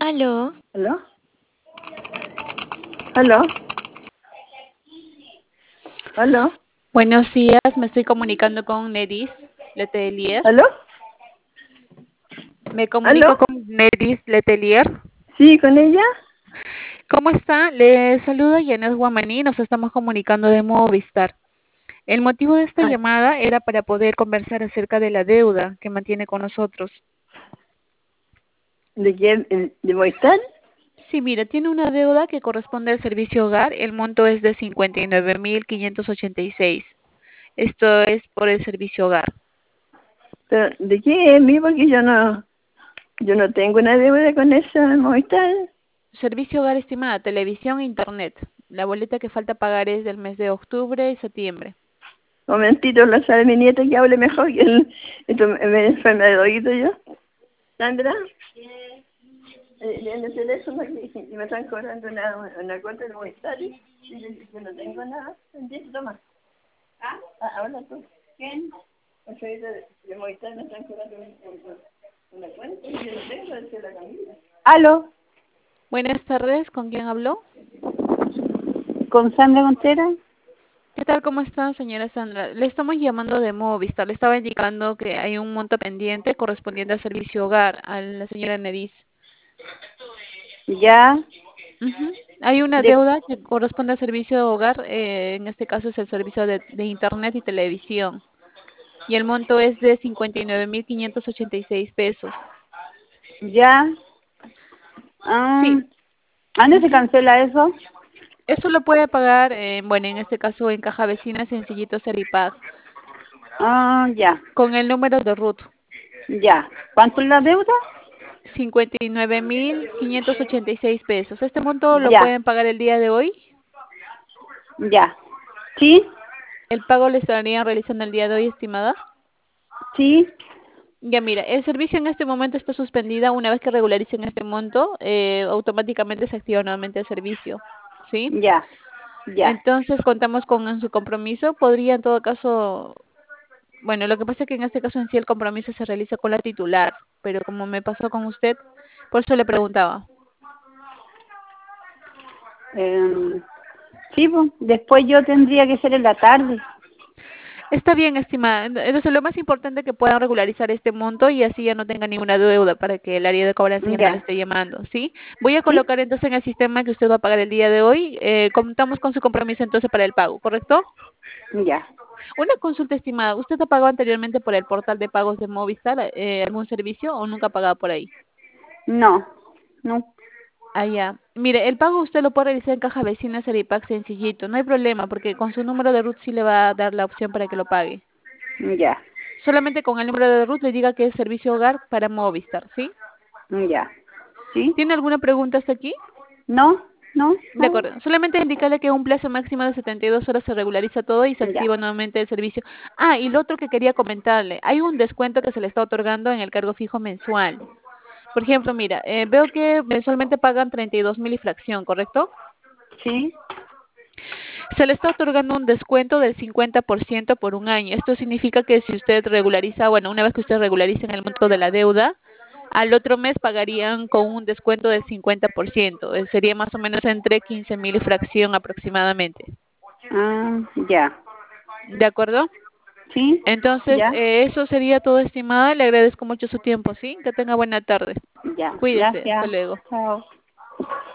Aló. ¿Aló? ¿Aló? ¿Aló? Buenos días, me estoy comunicando con Nedis Letelier. ¿Aló? ¿Me comunica ¿Aló? con Nedis Letelier? ¿Sí, con ella? ¿Cómo está? Le saluda Yanes Guamaní, nos estamos comunicando de Movistar. El motivo de esta Ah, llamada era para poder conversar acerca de la deuda que mantiene con nosotros. ¿de quién? ¿De Movistar? Sí, mira, tiene una deuda que corresponde al servicio hogar, el monto es de 59.586. Esto es por el servicio hogar. ¿Pero de qué es mi? Porque yo no tengo una deuda con esa Movistar. Servicio hogar, estimada, televisión e internet. La boleta que falta pagar es del mes de octubre y septiembre. Momentito, lo sabe mi nieta que hable mejor que él. Esto me enferma de oído yo. ¿Sandra? En el teléfono y me están cobrando una cuenta de Movistar y yo no tengo nada. ¿Entiendes? Toma. Habla tú. ¿Quién? O sea, de Movistar me están cobrando una cuenta y yo no tengo, es la Camila. ¿Aló? Buenas tardes, ¿con quién habló? ¿Con Sandra Montera? ¿Qué tal? ¿Cómo está, señora Sandra? Le estamos llamando de Movistar. Le estaba indicando que hay un monto pendiente correspondiente al servicio hogar, a la señora Nedis. Ya. Ujú. Hay una De, deuda que corresponde al servicio hogar, en este caso es el servicio de internet y televisión. Y el monto es de 59.586 pesos. ya. Sí. ¿Dónde se Ujú. cancela eso? Eso lo puede pagar, bueno, en este caso en Caja Vecina Sencillito Seripag, Ya. con el número de RUT. Ya. ¿Cuánto es la deuda? 59.586 pesos. ¿Este monto lo Ya. pueden pagar el día de hoy? Ya. ¿Sí? ¿El pago lo estarían realizando el día de hoy, estimada? Sí. Ya mira, el servicio en este momento está suspendida. Una vez que regularicen este monto, automáticamente se activa nuevamente el servicio, ¿sí? Ya. Ya. Entonces contamos con su compromiso. Podría en todo caso, bueno, lo que pasa es que en este caso en sí el compromiso se realiza con la titular, pero como me pasó con usted, por eso le preguntaba. Sí, pues. Después yo tendría que ser en la tarde. Está bien, estimada. Entonces, lo más importante es que puedan regularizar este monto y así ya no tenga ninguna deuda para que el área de cobranza ya no le Ya. esté llamando, ¿sí? Voy a ¿Sí? colocar entonces en el sistema que usted va a pagar el día de hoy. Contamos con su compromiso entonces para el pago, ¿correcto? Ya. Una consulta, estimada. ¿Usted ha pagado anteriormente por el portal de pagos de Movistar algún servicio o nunca ha pagado por ahí? No. No. Ah, ya. Mire, el pago usted lo puede realizar en Caja Vecina Seripac sencillito. No hay problema porque con su número de RUT sí le va a dar la opción para que lo pague. Ya. Solamente con el número de RUT le diga que es servicio hogar para Movistar, ¿sí? Ya. ¿Sí? ¿Tiene alguna pregunta hasta aquí? No. No. De No. acuerdo. Solamente indicarle que en un plazo máximo de 72 horas se regulariza todo y se Ya. activa nuevamente el servicio. Ah, y lo otro que quería comentarle, hay un descuento que se le está otorgando en el cargo fijo mensual. Por ejemplo, mira, veo que mensualmente pagan 32.000 y fracción, ¿correcto? Sí. Se le está otorgando un descuento del 50% por un año. Esto significa que si usted regulariza, bueno, una vez que usted regularice en el monto de la deuda, al otro mes pagarían con un descuento del 50%. Sería más o menos entre 15.000 y fracción aproximadamente. Ya. ¿De acuerdo? ¿Sí? Entonces, Ya. eso sería todo, estimada. Le agradezco mucho su tiempo, ¿sí? Que tenga buena tarde. Ya. Cuídese. Hasta Gracias. luego. Chao.